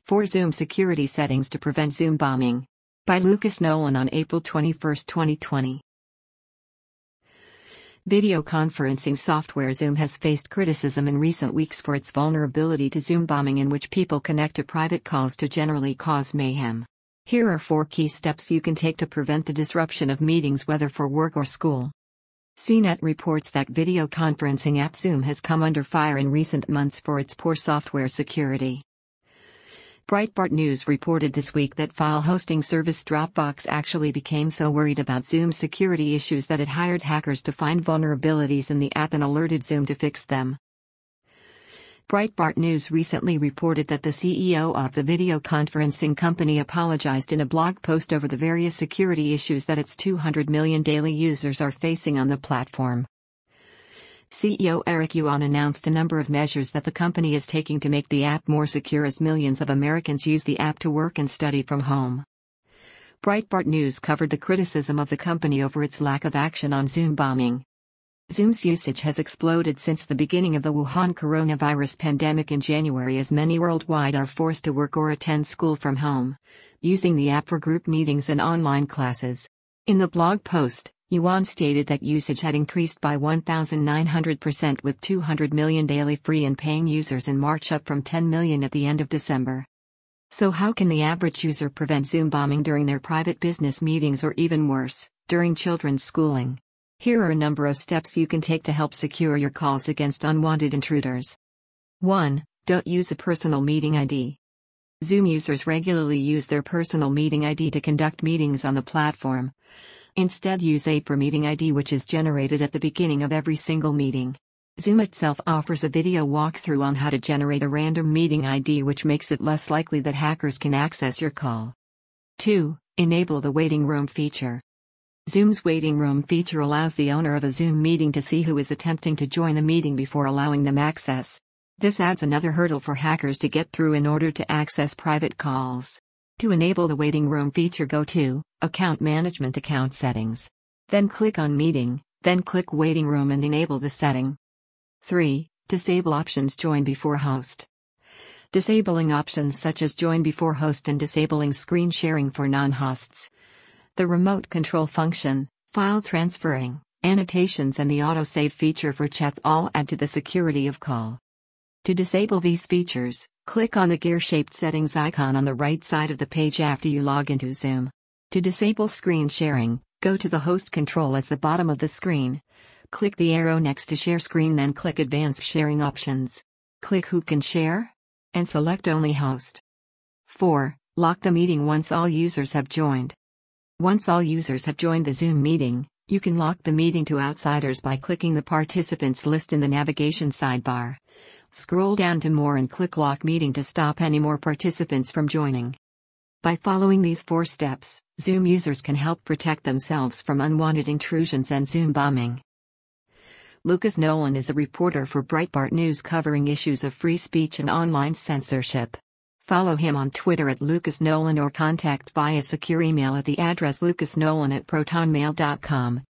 4 Zoom security settings to prevent Zoom bombing. By Lucas Nolan on April 21, 2020. Video conferencing software Zoom has faced criticism in recent weeks for its vulnerability to Zoom bombing, in which people connect to private calls to generally cause mayhem. Here are 4 key steps you can take to prevent the disruption of meetings, whether for work or school. CNET reports that video conferencing app Zoom has come under fire in recent months for its poor software security. Breitbart News reported this week that file hosting service Dropbox actually became so worried about Zoom's security issues that it hired hackers to find vulnerabilities in the app and alerted Zoom to fix them. Breitbart News recently reported that the CEO of the video conferencing company apologized in a blog post over the various security issues that its 200 million daily users are facing on the platform. CEO Eric Yuan announced a number of measures that the company is taking to make the app more secure, as millions of Americans use the app to work and study from home. Breitbart News covered the criticism of the company over its lack of action on Zoom bombing. Zoom's usage has exploded since the beginning of the Wuhan coronavirus pandemic in January, as many worldwide are forced to work or attend school from home, using the app for group meetings and online classes. In the blog post, Yuan stated that usage had increased by 1,900%, with 200 million daily free and paying users in March, up from 10 million at the end of December. So how can the average user prevent Zoom bombing during their private business meetings, or even worse, during children's schooling? Here are a number of steps you can take to help secure your calls against unwanted intruders. 1. Don't use a personal meeting ID. Zoom users regularly use their personal meeting ID to conduct meetings on the platform. Instead, use a meeting ID, which is generated at the beginning of every single meeting. Zoom itself offers a video walkthrough on how to generate a random meeting ID, which makes it less likely that hackers can access your call. 2. Enable the waiting room feature. Zoom's waiting room feature allows the owner of a Zoom meeting to see who is attempting to join the meeting before allowing them access. This adds another hurdle for hackers to get through in order to access private calls. To enable the waiting room feature, go to Account Management, Account Settings. Then click on Meeting, then click Waiting Room and enable the setting. 3. Disable options Join Before Host. Disabling options such as Join Before Host and disabling screen sharing for non-hosts. The remote control function, file transferring, annotations and the autosave feature for chats all add to the security of call. To disable these features, click on the gear-shaped settings icon on the right side of the page after you log into Zoom. To disable screen sharing, go to the host control at the bottom of the screen. Click the arrow next to share screen, then click Advanced Sharing Options. Click Who Can Share? And select Only Host. 4. Lock the meeting once all users have joined. Once all users have joined the Zoom meeting, you can lock the meeting to outsiders by clicking the participants list in the navigation sidebar. Scroll down to More and click Lock Meeting to stop any more participants from joining. By following these 4 steps, Zoom users can help protect themselves from unwanted intrusions and Zoom bombing. Lucas Nolan is a reporter for Breitbart News covering issues of free speech and online censorship. Follow him on Twitter at Lucas Nolan or contact via secure email at the address lucasnolan@protonmail.com.